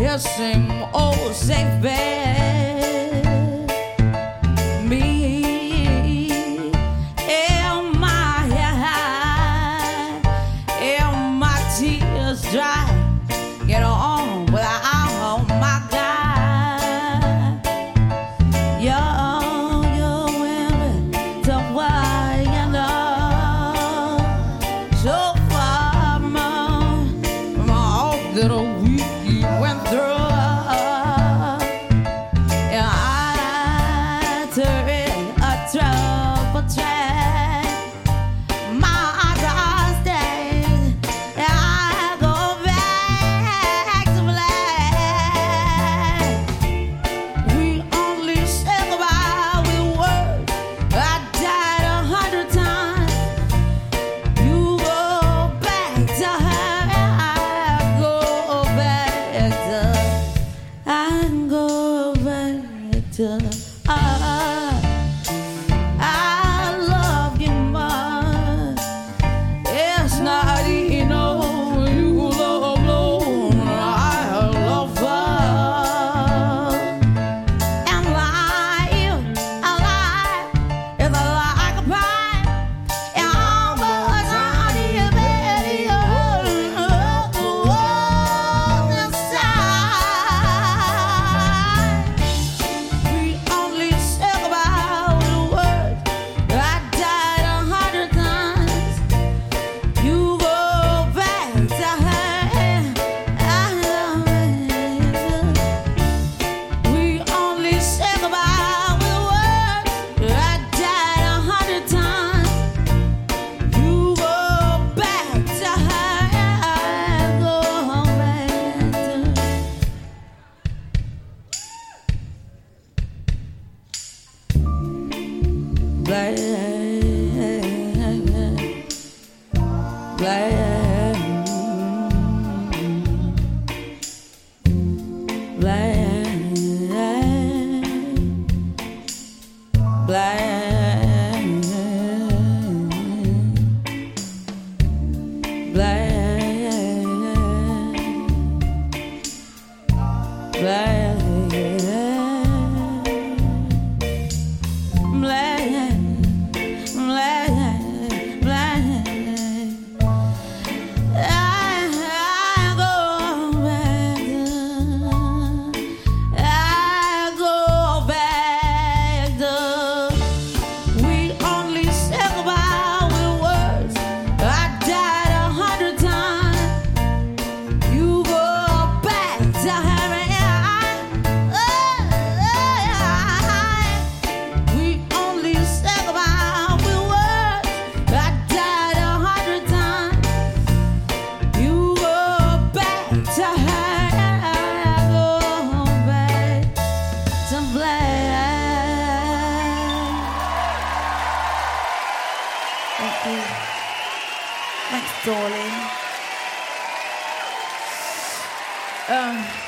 same old safe bed. Me and my tears dry. Get on without my guy. You're women to what you know. So far from all that we went through. Yeah, I turned a trouble track. My dark days, I go back to black. We only said goodbye with words. I died 100 times. You go back to her. I go back to I love you much. It's not enough. You love alone. I love her. And life is like a pie. And all was on your belly. We only say goodbye with words. I died 100 times. You go back to her. I love her. We only say goodbye with words. I died 100 times. You go back to her. I go back to black, black, Thank you. Thanks, darling.